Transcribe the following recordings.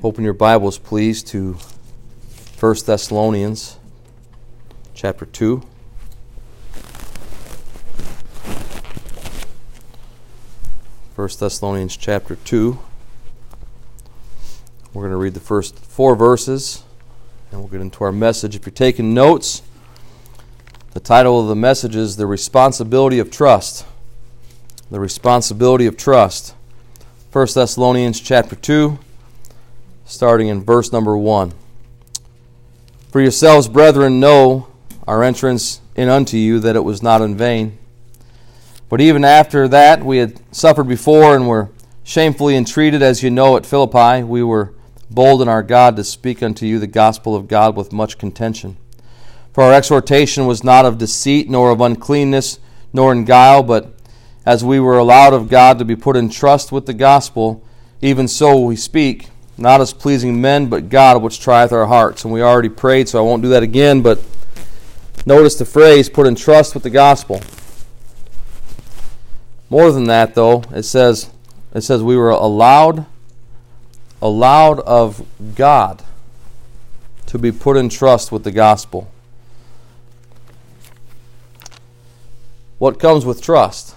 Open your Bibles, please, to 1 Thessalonians chapter 2. 1 Thessalonians chapter 2. We're going to read the first 4 verses, and we'll get into our message. If you're taking notes, the title of the message is The Responsibility of Trust. The Responsibility of Trust. 1 Thessalonians chapter 2, starting in verse number 1. For yourselves, brethren, know our entrance in unto you, that it was not in vain. But even after that we had suffered before and were shamefully entreated, as you know, at Philippi, we were bold in our God to speak unto you the gospel of God with much contention. For our exhortation was not of deceit, nor of uncleanness, nor in guile, but as we were allowed of God to be put in trust with the gospel, even so we speak, not as pleasing men, but God which trieth our hearts. And we already prayed, so I won't do that again, but notice the phrase, put in trust with the gospel. More than that, though, it says we were allowed of God to be put in trust with the gospel. What comes with trust?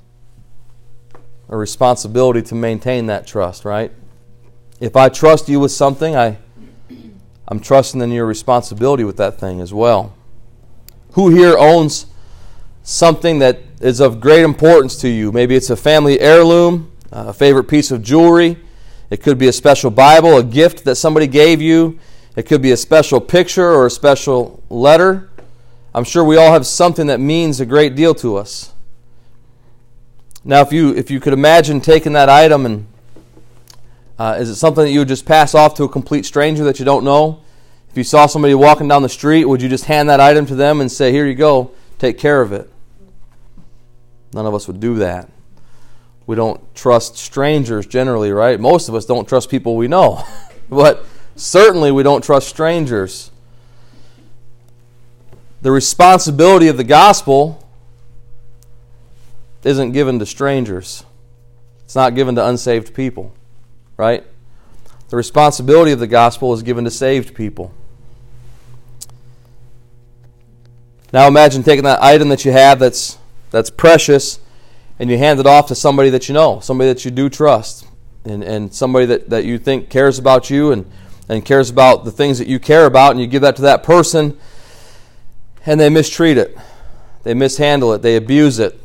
A responsibility to maintain that trust, right? If I trust you with something, I'm trusting in your responsibility with that thing as well. Who here owns something that is of great importance to you? Maybe it's a family heirloom, a favorite piece of jewelry. It could be a special Bible, a gift that somebody gave you. It could be a special picture or a special letter. I'm sure we all have something that means a great deal to us. Now, if you could imagine taking that item and is it something that you would just pass off to a complete stranger that you don't know? If you saw somebody walking down the street, would you just hand that item to them and say, here you go, take care of it? None of us would do that. We don't trust strangers generally, right? Most of us don't trust people we know. But certainly we don't trust strangers. The responsibility of the gospel isn't given to strangers. It's not given to unsaved people. Right? The responsibility of the gospel is given to saved people. Now imagine taking that item that you have that's precious and you hand it off to somebody that you know, somebody that you do trust, and somebody that you think cares about you and cares about the things that you care about, and you give that to that person and they mistreat it. They mishandle it. They abuse it.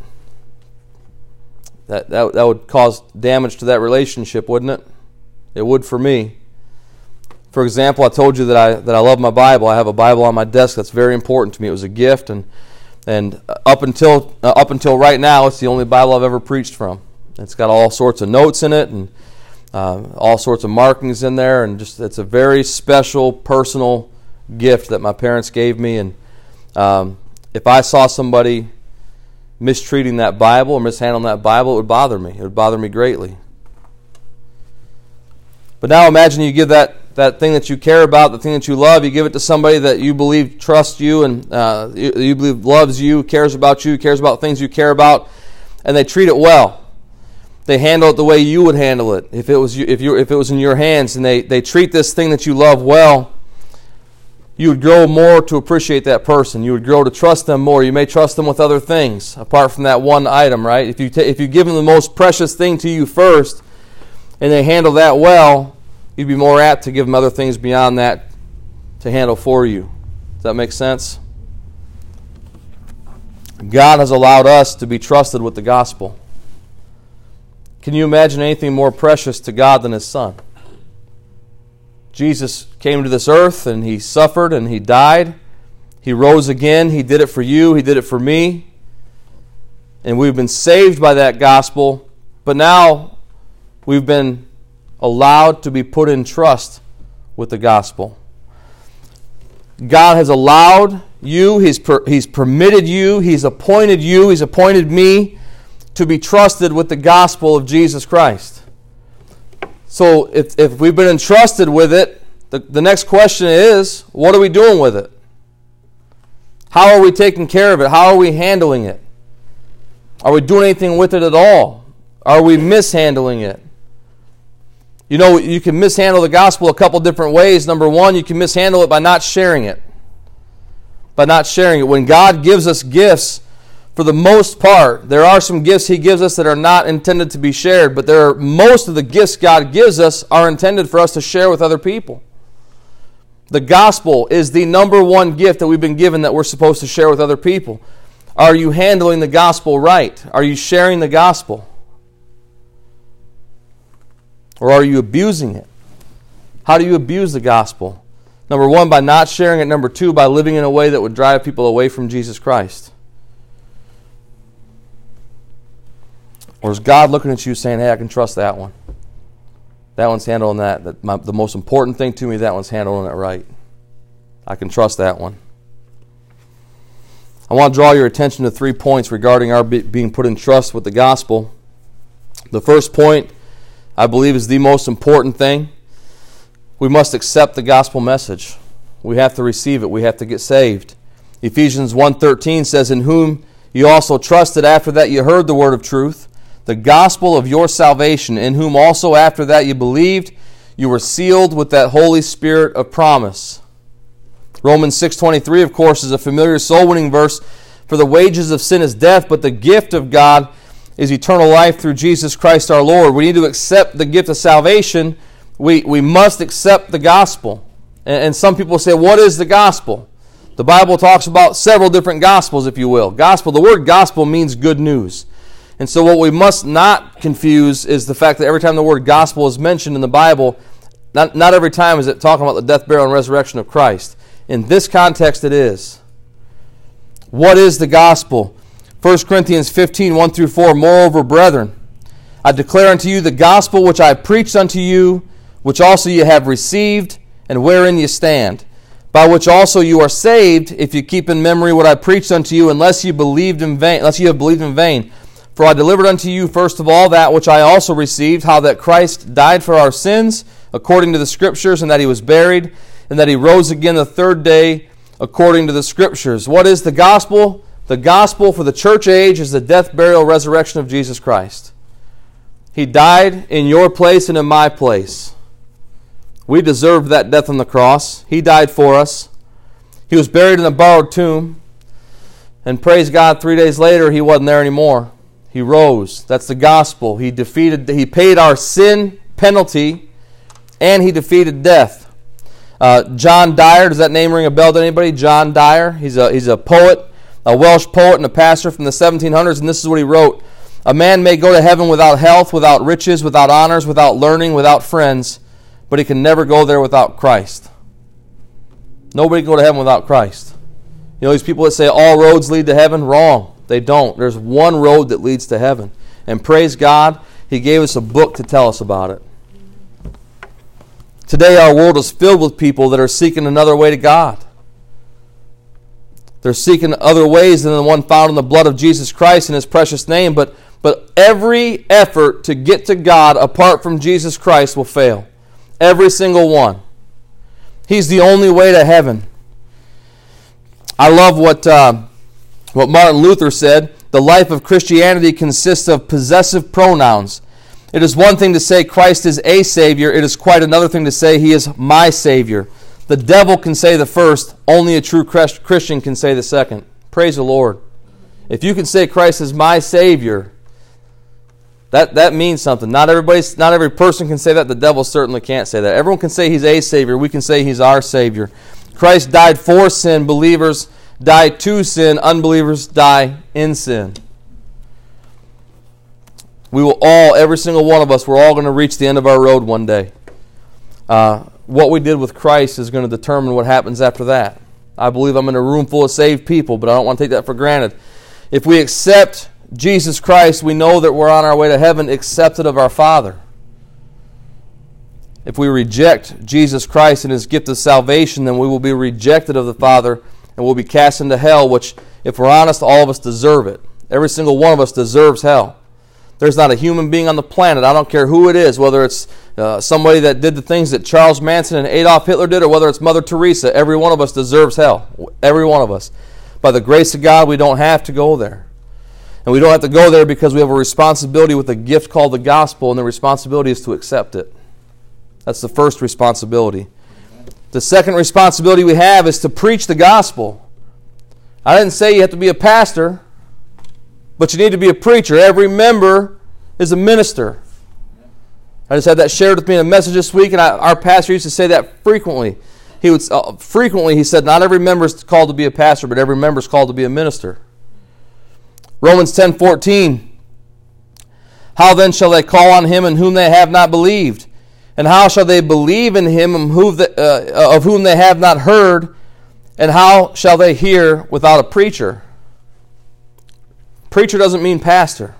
That would cause damage to that relationship, wouldn't it? It would for me. For example, I told you that I love my Bible. I have a Bible on my desk that's very important to me. It was a gift, and up until right now, it's the only Bible I've ever preached from. It's got all sorts of notes in it and all sorts of markings in there, and just it's a very special, personal gift that my parents gave me. And if I saw somebody mistreating that Bible or mishandling that Bible, it would bother me. It would bother me greatly. But now imagine you give that thing that you care about, the thing that you love, you give it to somebody that you believe trusts you and you believe loves you, cares about things you care about, and they treat it well. They handle it the way you would handle it if it was in your hands, and they treat this thing that you love well. You would grow more to appreciate that person. You would grow to trust them more. You may trust them with other things apart from that one item, right? If you give them the most precious thing to you first, and they handle that well, you'd be more apt to give them other things beyond that to handle for you. Does that make sense? God has allowed us to be trusted with the gospel. Can you imagine anything more precious to God than His Son? Jesus came to this earth and He suffered and He died. He rose again. He did it for you. He did it for me. And we've been saved by that gospel. But now we've been allowed to be put in trust with the gospel. God has allowed you, He's permitted you, He's appointed me to be trusted with the gospel of Jesus Christ. So if we've been entrusted with it, the next question is, what are we doing with it? How are we taking care of it? How are we handling it? Are we doing anything with it at all? Are we mishandling it? You know, you can mishandle the gospel a couple different ways. Number one, you can mishandle it by not sharing it. By not sharing it. When God gives us gifts, for the most part, there are some gifts He gives us that are not intended to be shared, but most of the gifts God gives us are intended for us to share with other people. The gospel is the number one gift that we've been given that we're supposed to share with other people. Are you handling the gospel right? Are you sharing the gospel? Or are you abusing it? How do you abuse the gospel? Number one, by not sharing it. Number two, by living in a way that would drive people away from Jesus Christ. Or is God looking at you saying, hey, I can trust that one. That one's handling that. The most important thing to me, that one's handling it right. I can trust that one. I want to draw your attention to 3 points regarding our being put in trust with the gospel. The first point, I believe, is the most important thing. We must accept the gospel message. We have to receive it. We have to get saved. Ephesians 1:13 says, in whom you also trusted after that you heard the word of truth, the gospel of your salvation, in whom also after that you believed, you were sealed with that Holy Spirit of promise. Romans 6:23, of course, is a familiar soul-winning verse. For the wages of sin is death, but the gift of God is eternal life through Jesus Christ our Lord. We need to accept the gift of salvation. We must accept the gospel. And some people say, what is the gospel? The Bible talks about several different gospels, if you will. Gospel, the word gospel means good news. And so what we must not confuse is the fact that every time the word gospel is mentioned in the Bible, not every time is it talking about the death, burial, and resurrection of Christ. In this context, it is. What is the gospel? 1 Corinthians 15, 1-4, moreover, brethren, I declare unto you the gospel which I preached unto you, which also you have received, and wherein you stand, by which also you are saved, if you keep in memory what I preached unto you, unless you have believed in vain. For I delivered unto you first of all that which I also received, how that Christ died for our sins, according to the Scriptures, and that He was buried, and that He rose again the third day, according to the Scriptures. What is the gospel? The gospel for the church age is the death, burial, resurrection of Jesus Christ. He died in your place and in my place. We deserved that death on the cross. He died for us. He was buried in a borrowed tomb. And praise God, 3 days later, He wasn't there anymore. He rose. That's the gospel. He paid our sin penalty, and He defeated death. John Dyer, does that name ring a bell to anybody? John Dyer. He's a poet, a Welsh poet and a pastor from the 1700s, and this is what he wrote. A man may go to heaven without health, without riches, without honors, without learning, without friends, but he can never go there without Christ. Nobody can go to heaven without Christ. You know, these people that say all roads lead to heaven, wrong. They don't. There's one road that leads to heaven. And praise God, He gave us a book to tell us about it. Today our world is filled with people that are seeking another way to God. They're seeking other ways than the one found in the blood of Jesus Christ in His precious name, but every effort to get to God apart from Jesus Christ will fail. Every single one. He's the only way to heaven. I love what Martin Luther said. The life of Christianity consists of possessive pronouns. It is one thing to say Christ is a Savior. It is quite another thing to say He is my Savior. The devil can say the first. Only a true Christian can say the second. Praise the Lord. If you can say Christ is my Savior, that means something. Not every person can say that. The devil certainly can't say that. Everyone can say He's a Savior. We can say He's our Savior. Christ died for sin. Believers die to sin. Unbelievers die in sin. We will all, every single one of us, we're all going to reach the end of our road one day. What we did with Christ is going to determine what happens after that. I believe I'm in a room full of saved people, but I don't want to take that for granted. If we accept Jesus Christ, we know that we're on our way to heaven, accepted of our Father. If we reject Jesus Christ and His gift of salvation, then we will be rejected of the Father and we'll be cast into hell, which, if we're honest, all of us deserve it. Every single one of us deserves hell. There's not a human being on the planet, I don't care who it is, whether it's somebody that did the things that Charles Manson and Adolf Hitler did, or whether it's Mother Teresa, every one of us deserves hell. Every one of us. By the grace of God, we don't have to go there. And we don't have to go there because we have a responsibility with a gift called the gospel, and the responsibility is to accept it. That's the first responsibility. The second responsibility we have is to preach the gospel. I didn't say you have to be a pastor, but you need to be a preacher. Every member is a minister. I just had that shared with me in a message this week, and our pastor used to say that frequently. He said, not every member is called to be a pastor, but every member is called to be a minister. Romans 10:14. How then shall they call on him in whom they have not believed? And how shall they believe in him of whom they have not heard? And how shall they hear without a preacher? Preacher doesn't mean pastor.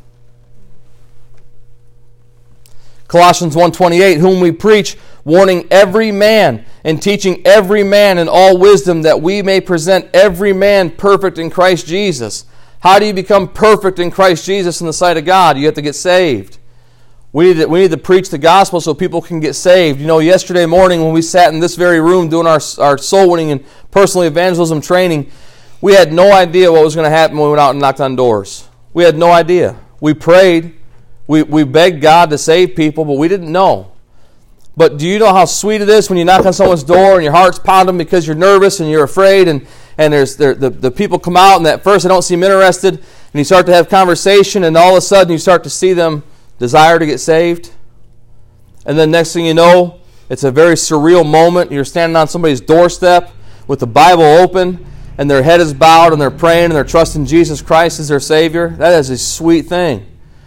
Colossians 1:28, whom we preach, warning every man and teaching every man in all wisdom, that we may present every man perfect in Christ Jesus. How do you become perfect in Christ Jesus in the sight of God? You have to get saved. We need to preach the gospel so people can get saved. You know, yesterday morning when we sat in this very room doing our soul winning and personal evangelism training, we had no idea what was going to happen when we went out and knocked on doors. We had no idea. We prayed. We begged God to save people, but we didn't know. But do you know how sweet it is when you knock on someone's door and your heart's pounding because you're nervous and you're afraid, and the people come out and at first they don't seem interested, and you start to have conversation, and all of a sudden you start to see them desire to get saved? And then next thing you know, it's a very surreal moment. You're standing on somebody's doorstep with the Bible open, and their head is bowed, and they're praying, and they're trusting Jesus Christ as their Savior. That is a sweet thing.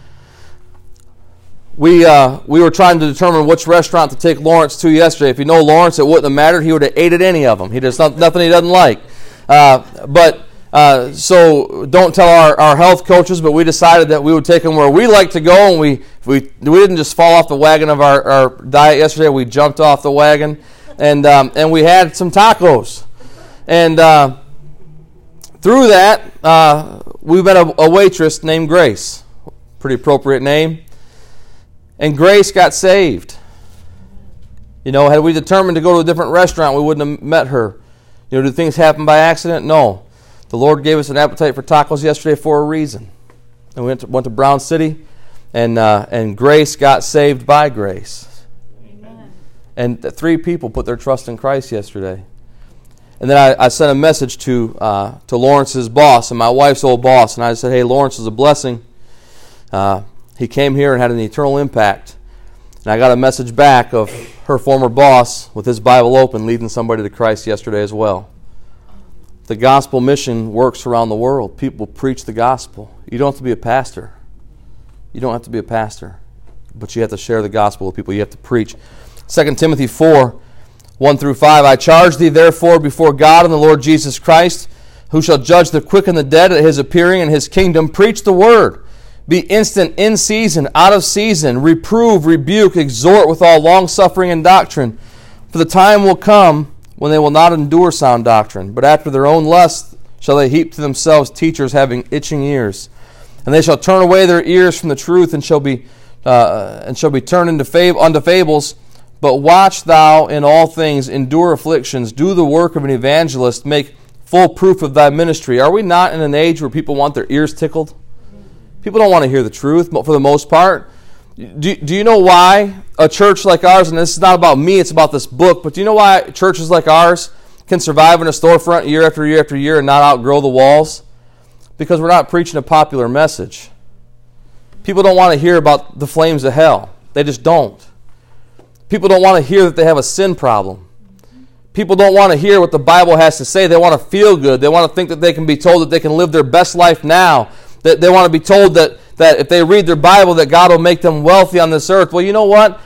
We were trying to determine which restaurant to take Lawrence to yesterday. If you know Lawrence, it wouldn't have mattered. He would have ate at any of them. He does nothing he doesn't like. So don't tell our health coaches, but we decided that we would take him where we like to go, and we didn't just fall off the wagon of our diet yesterday. We jumped off the wagon, and we had some tacos. And through that, we met a waitress named Grace. Pretty appropriate name. And Grace got saved. You know, had we determined to go to a different restaurant, we wouldn't have met her. You know, did things happen by accident? No. The Lord gave us an appetite for tacos yesterday for a reason. And we went to Brown City, and Grace got saved by grace. Amen. And 3 people put their trust in Christ yesterday. And then I sent a message to Lawrence's boss and my wife's old boss, and I said, hey, Lawrence is a blessing. He came here and had an eternal impact. And I got a message back of her former boss with his Bible open leading somebody to Christ yesterday as well. The gospel mission works around the world. People preach the gospel. You don't have to be a pastor. You don't have to be a pastor. But you have to share the gospel with people. You have to preach. 2 Timothy 4, 1-5. I charge thee therefore before God and the Lord Jesus Christ, who shall judge the quick and the dead at his appearing in his kingdom, preach the word. Be instant, in season, out of season. Reprove, rebuke, exhort with all longsuffering and doctrine. For the time will come when they will not endure sound doctrine, but after their own lust shall they heap to themselves teachers having itching ears. And they shall turn away their ears from the truth, and shall be turned unto fables. But watch thou in all things, endure afflictions, do the work of an evangelist, make full proof of thy ministry. Are we not in an age where people want their ears tickled? People don't want to hear the truth for the most part. Do you know why a church like ours, and this is not about me, it's about this book, but do you know why churches like ours can survive in a storefront year after year after year and not outgrow the walls? Because we're not preaching a popular message. People don't want to hear about the flames of hell. They just don't. People don't want to hear that they have a sin problem. People don't want to hear what the Bible has to say. They want to feel good. They want to think that they can be told that they can live their best life now. That they want to be told that if they read their Bible that God will make them wealthy on this earth. Well, you know what?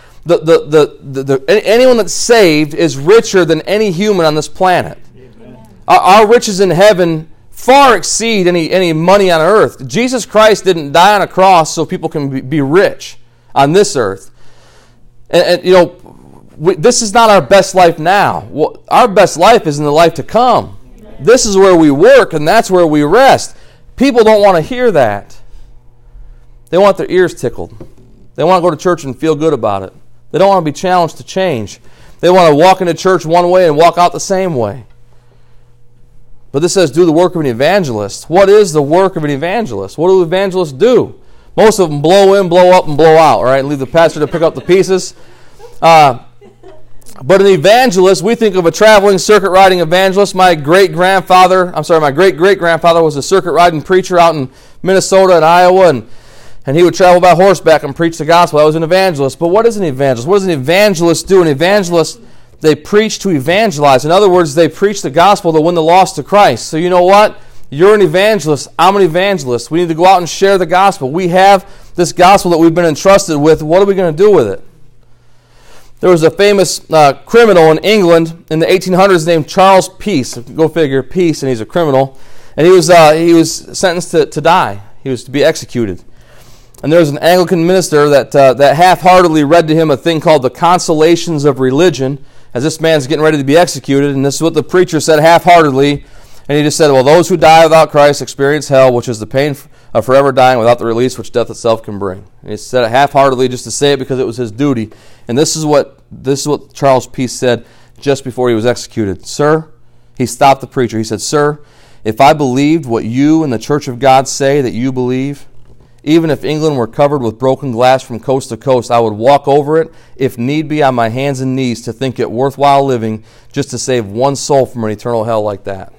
Anyone that's saved is richer than any human on this planet. Our riches in heaven far exceed any money on earth. Jesus Christ didn't die on a cross so people can be rich on this earth. And you know, this is not our best life now. Well, our best life is in the life to come. This is where we work, and that's where we rest. People don't want to hear that. They want their ears tickled. They want to go to church and feel good about it. They don't want to be challenged to change. They want to walk into church one way and walk out the same way. But this says, do the work of an evangelist. What is the work of an evangelist? What do evangelists do? Most of them blow in, blow up, and blow out, right? And leave the pastor to pick up the pieces. But an evangelist, we think of a traveling circuit riding evangelist. My great-great-grandfather was a circuit riding preacher out in Minnesota and Iowa, and he would travel by horseback and preach the gospel. That was an evangelist. But what is an evangelist? What does an evangelist do? An evangelist, they preach to evangelize. In other words, they preach the gospel to win the lost to Christ. So you know what? You're an evangelist. I'm an evangelist. We need to go out and share the gospel. We have this gospel that we've been entrusted with. What are we going to do with it? There was a famous criminal in England in the 1800s named Charles Peace. Go figure, Peace, and he's a criminal. And he was sentenced to die. He was to be executed. And there was an Anglican minister that half-heartedly read to him a thing called the Consolations of Religion, as this man's getting ready to be executed. And this is what the preacher said half-heartedly. And he just said, well, those who die without Christ experience hell, which is the pain of forever dying without the release which death itself can bring. And he said it half-heartedly just to say it because it was his duty. And this is what Charles Peace said just before he was executed. Sir, he stopped the preacher. He said, sir, if I believed what you and the Church of God say that you believe, even if England were covered with broken glass from coast to coast, I would walk over it, if need be, on my hands and knees to think it worthwhile living just to save one soul from an eternal hell like that.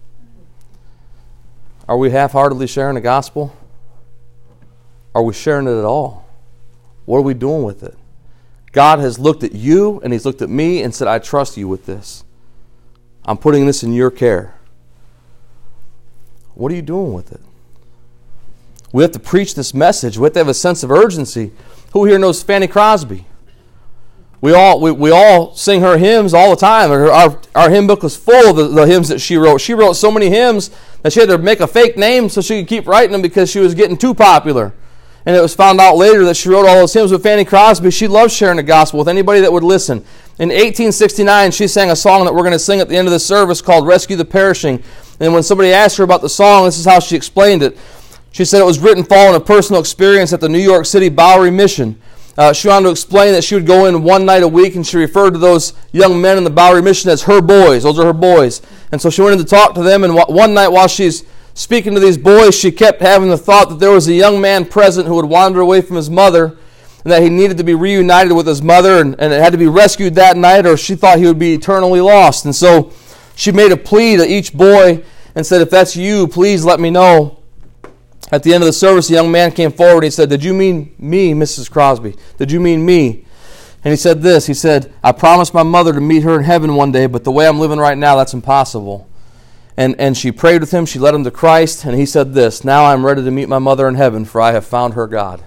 Are we half-heartedly sharing the gospel? Are we sharing it at all? What are we doing with it? God has looked at you and He's looked at me and said, I trust you with this. I'm putting this in your care. What are you doing with it? We have to preach this message. We have to have a sense of urgency. Who here knows Fanny Crosby? We all sing her hymns all the time. Our hymn book was full of the hymns that she wrote. She wrote so many hymns that she had to make a fake name so she could keep writing them because she was getting too popular. And it was found out later that she wrote all those hymns with Fanny Crosby. She loved sharing the gospel with anybody that would listen. In 1869, she sang a song that we're going to sing at the end of the service called Rescue the Perishing. And when somebody asked her about the song, this is how she explained it. She said it was written following a personal experience at the New York City Bowery Mission. She wanted to explain that she would go in one night a week, and she referred to those young men in the Bowery Mission as her boys. Those are her boys. And so she went in to talk to them, and one night while she's speaking to these boys, she kept having the thought that there was a young man present who had wandered away from his mother, and that he needed to be reunited with his mother, and it had to be rescued that night, or she thought he would be eternally lost. And so she made a plea to each boy and said, if that's you, please let me know. At the end of the service, the young man came forward and he said, did you mean me, Mrs. Crosby? Did you mean me? And he said this, he said, I promised my mother to meet her in heaven one day, but the way I'm living right now, that's impossible. And she prayed with him, she led him to Christ, and he said this, now I'm ready to meet my mother in heaven, for I have found her God.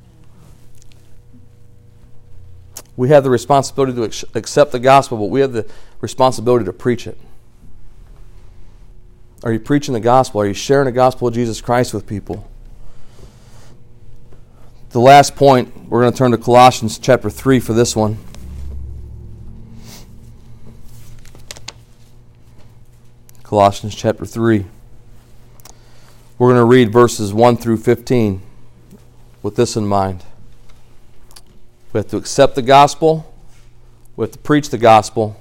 We have the responsibility to accept the gospel, but we have the responsibility to preach it. Are you preaching the gospel? Are you sharing the gospel of Jesus Christ with people? The last point, we're going to turn to Colossians chapter 3 for this one. Colossians chapter 3. We're going to read verses 1 through 15 with this in mind. We have to accept the gospel. We have to preach the gospel.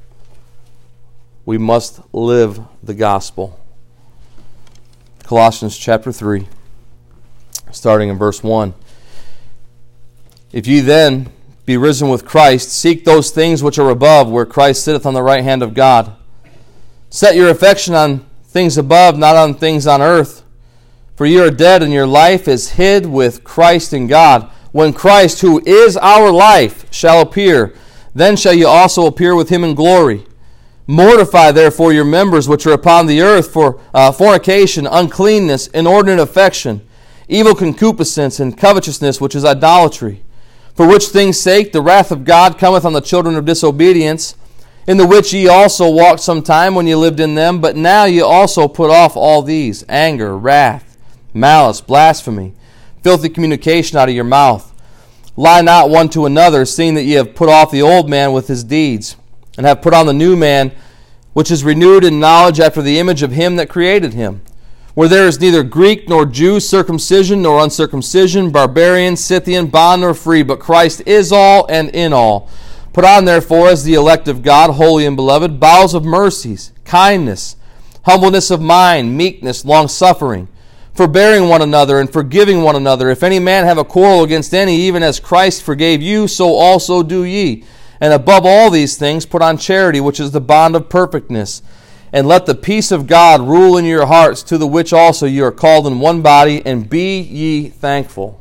We must live the gospel. Colossians chapter 3, starting in verse 1. If ye then be risen with Christ, seek those things which are above, where Christ sitteth on the right hand of God. Set your affection on things above, not on things on earth. For ye are dead, and your life is hid with Christ in God. When Christ, who is our life, shall appear, then shall ye also appear with him in glory. Mortify therefore your members which are upon the earth for fornication, uncleanness, inordinate affection, evil concupiscence, and covetousness, which is idolatry. For which things' sake the wrath of God cometh on the children of disobedience, in the which ye also walked sometime when ye lived in them, but now ye also put off all these, anger, wrath, malice, blasphemy, filthy communication out of your mouth. Lie not one to another, seeing that ye have put off the old man with his deeds, and have put on the new man, which is renewed in knowledge after the image of him that created him. Where there is neither Greek nor Jew, circumcision nor uncircumcision, barbarian, Scythian, bond nor free, but Christ is all and in all. Put on therefore, as the elect of God, holy and beloved, bowels of mercies, kindness, humbleness of mind, meekness, long-suffering, forbearing one another and forgiving one another. If any man have a quarrel against any, even as Christ forgave you, so also do ye. And above all these things, put on charity, which is the bond of perfectness. And let the peace of God rule in your hearts, to the which also you are called in one body, and be ye thankful.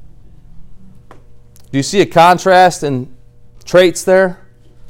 Do you see a contrast in traits there?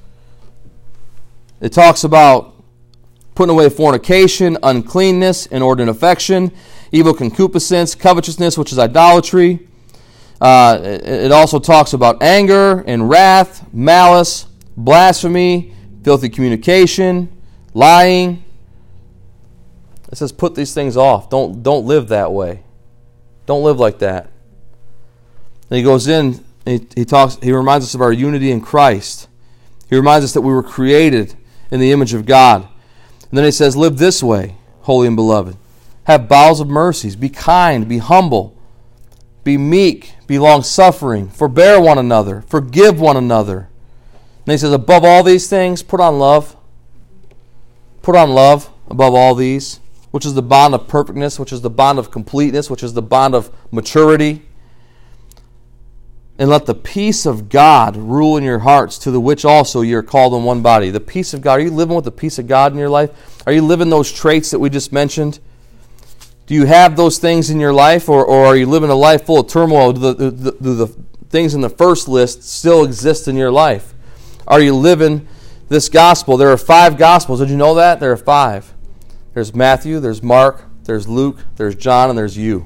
It talks about putting away fornication, uncleanness, inordinate affection, evil concupiscence, covetousness, which is idolatry. It also talks about anger and wrath, malice, blasphemy, filthy communication, lying. It says put these things off. Don't live that way. Don't live like that. And he goes in, he reminds us of our unity in Christ. He reminds us that we were created in the image of God. And then he says, live this way, holy and beloved. Have bowels of mercies. Be kind. Be humble. Be meek. Be long-suffering. Forbear one another. Forgive one another. And he says, above all these things, put on love. Put on love above all these, which is the bond of perfectness, which is the bond of completeness, which is the bond of maturity. And let the peace of God rule in your hearts, to the which also you are called in one body. The peace of God. Are you living with the peace of God in your life? Are you living those traits that we just mentioned? Do you have those things in your life, or are you living a life full of turmoil? Do the things in the first list still exist in your life? Are you living this gospel? There are 5 gospels. Did you know that? There are 5. There's Matthew, there's Mark, there's Luke, there's John, and there's you.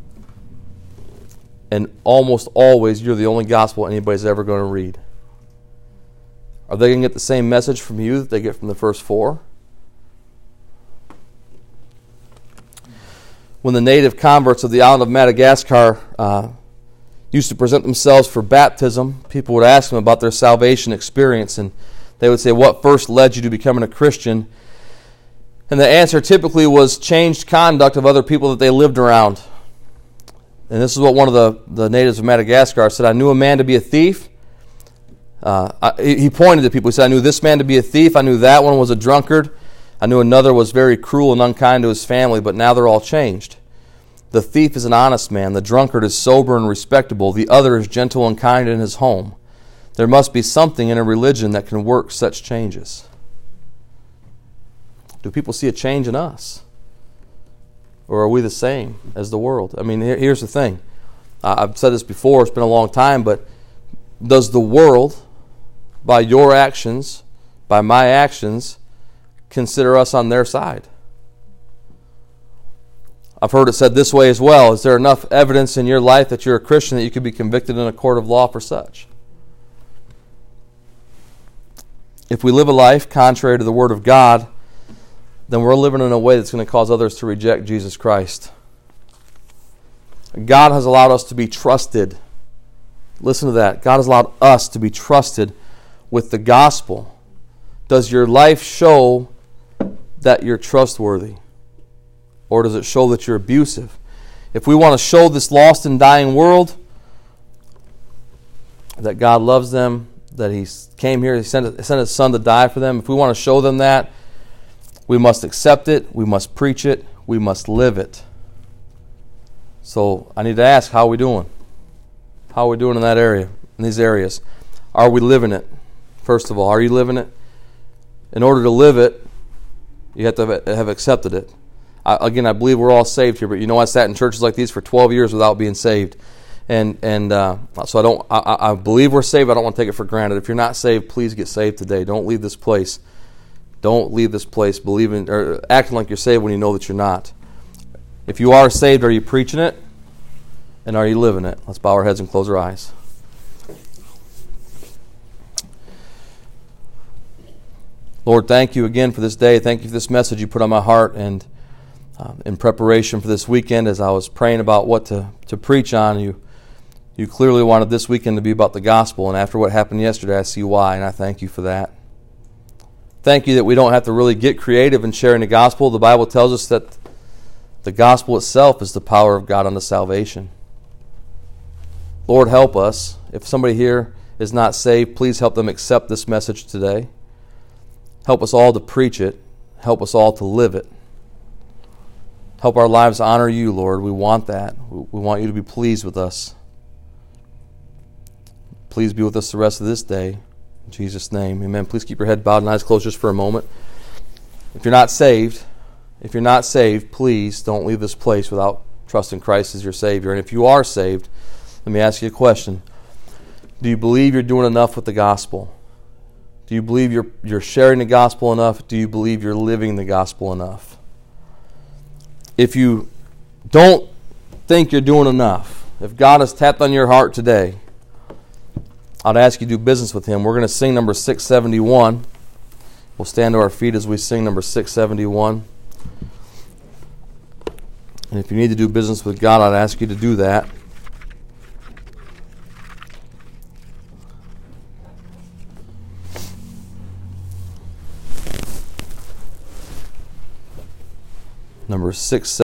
And almost always, you're the only gospel anybody's ever going to read. Are they going to get the same message from you that they get from the first 4? When the native converts of the island of Madagascar used to present themselves for baptism, people would ask them about their salvation experience, and they would say, what first led you to becoming a Christian? And the answer typically was changed conduct of other people that they lived around. And this is what one of the natives of Madagascar said. I knew a man to be a thief. He pointed to people. He said, I knew this man to be a thief. I knew that one was a drunkard. I knew another was very cruel and unkind to his family, but now they're all changed. The thief is an honest man. The drunkard is sober and respectable. The other is gentle and kind in his home. There must be something in a religion that can work such changes. Do people see a change in us? Or are we the same as the world? I mean, here's the thing. I've said this before, it's been a long time, but does the world, by your actions, by my actions, consider us on their side? I've heard it said this way as well. Is there enough evidence in your life that you're a Christian that you could be convicted in a court of law for such? If we live a life contrary to the Word of God, then we're living in a way that's going to cause others to reject Jesus Christ. God has allowed us to be trusted. Listen to that. God has allowed us to be trusted with the gospel. Does your life show that you're trustworthy? Or does it show that you're abusive? If we want to show this lost and dying world that God loves them, that He came here, He sent His Son to die for them, if we want to show them that, we must accept it, we must preach it, we must live it. So I need to ask, how are we doing? How are we doing in that area, in these areas? Are we living it? First of all, are you living it? In order to live it, you have to have accepted it. Again, I believe we're all saved here, but you know, I sat in churches like these for 12 years without being saved. So I believe we're saved. I don't want to take it for granted. If you're not saved, please get saved today. Don't leave this place. Don't leave this place believing or acting like you're saved when you know that you're not. If you are saved, are you preaching it? And are you living it? Let's bow our heads and close our eyes. Lord, thank you again for this day. Thank you for this message you put on my heart, and in preparation for this weekend, as I was praying about what to preach on, you clearly wanted this weekend to be about the gospel, and after what happened yesterday, I see why, and I thank you for that. Thank you that we don't have to really get creative in sharing the gospel. The Bible tells us that the gospel itself is the power of God unto salvation. Lord, help us. If somebody here is not saved, please help them accept this message today. Help us all to preach it. Help us all to live it. Help our lives honor you, Lord. We want that. We want you to be pleased with us. Please be with us the rest of this day. In Jesus' name, amen. Please keep your head bowed and eyes closed just for a moment. If you're not saved, please don't leave this place without trusting Christ as your Savior. And if you are saved, let me ask you a question. Do you believe you're doing enough with the gospel? Do you believe you're sharing the gospel enough? Do you believe you're living the gospel enough? If you don't think you're doing enough, if God has tapped on your heart today, I'd ask you to do business with Him. We're going to sing number 671. We'll stand to our feet as we sing number 671. And if you need to do business with God, I'd ask you to do that. Number 671.